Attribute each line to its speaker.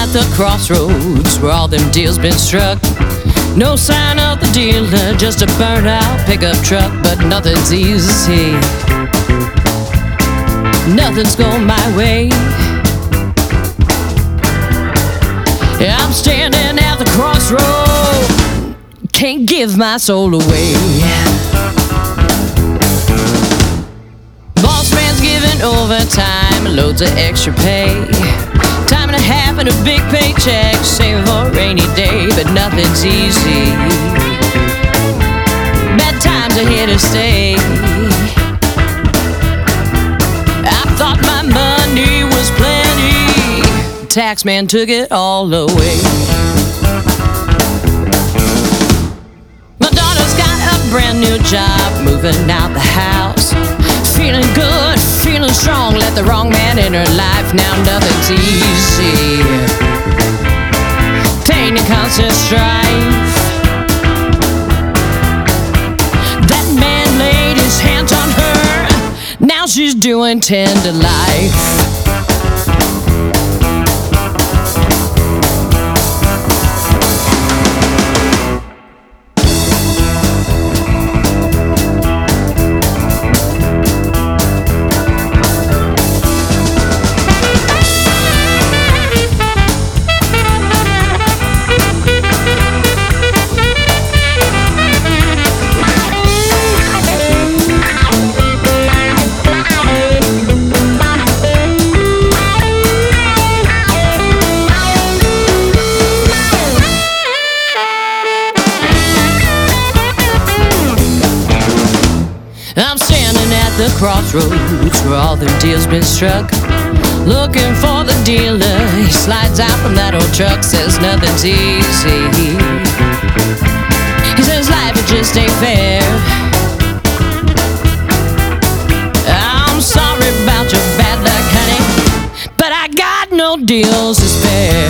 Speaker 1: at the crossroads where all them deals been struck. No sign of the dealer, just a burnt out pickup truck. But nothing's easy, nothing's going my way. I'm standing at the crossroad, can't give my soul away. Boss man's giving overtime, loads of extra pay, time and a half and a big paycheck, saving for a rainy day. But nothing's easy, bad times are here to stay. I thought my money was plenty, tax man took it all away. My daughter's got a brand new job, moving out the house, feeling good, feeling strong. Let the wrong man in her life, now nothing's easy, pain and constant strife. That man laid his hands on her, now she's doing 10 to life. I'm standing at the crossroads where all them deals been struck, looking for the dealer. He slides out from that old truck, says nothing's easy. He says life it just ain't fair. I'm sorry about your bad luck, honey, but I got no deals to spare.